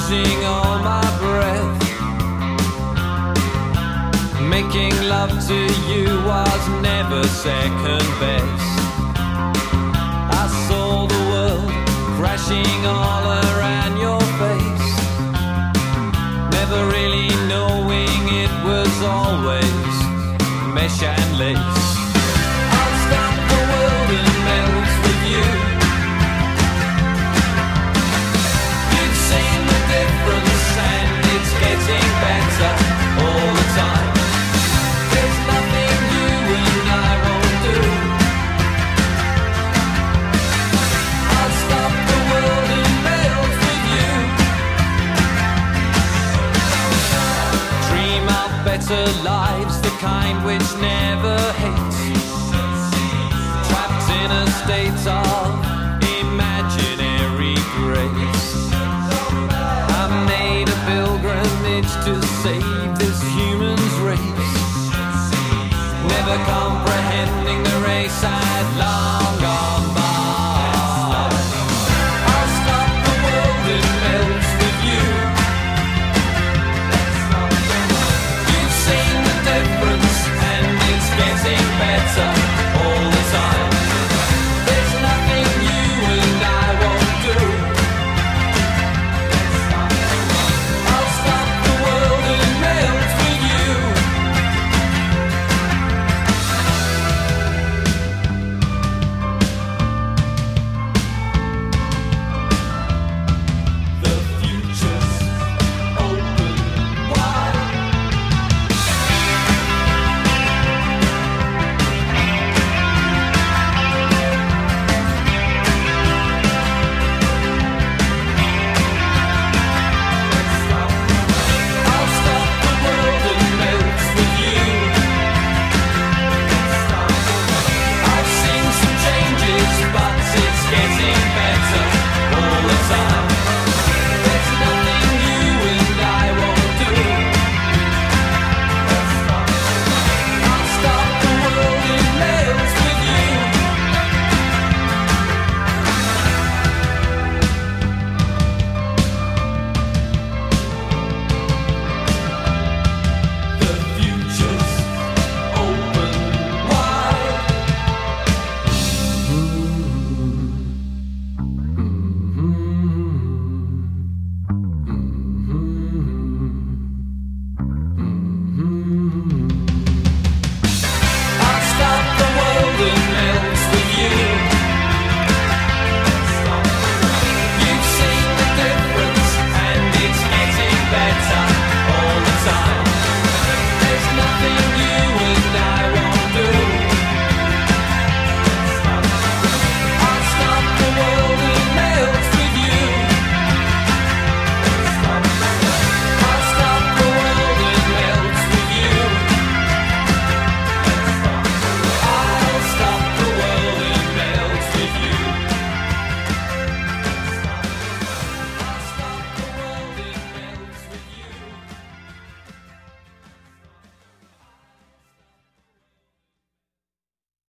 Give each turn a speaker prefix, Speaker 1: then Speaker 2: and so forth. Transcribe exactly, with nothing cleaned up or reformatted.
Speaker 1: losing all my breath. Making love to you was never second best. I saw the world crashing all around your face, never really knowing it was always mesh and lace. I'll stop the world and melt with you. You've seen the difference and it's getting better all the time. There's nothing you and I won't do. I'll stop the world and melt with you. Dream of better lives, the kind which never hates, trapped in a state of imaginary grace. I made a pilgrimage to say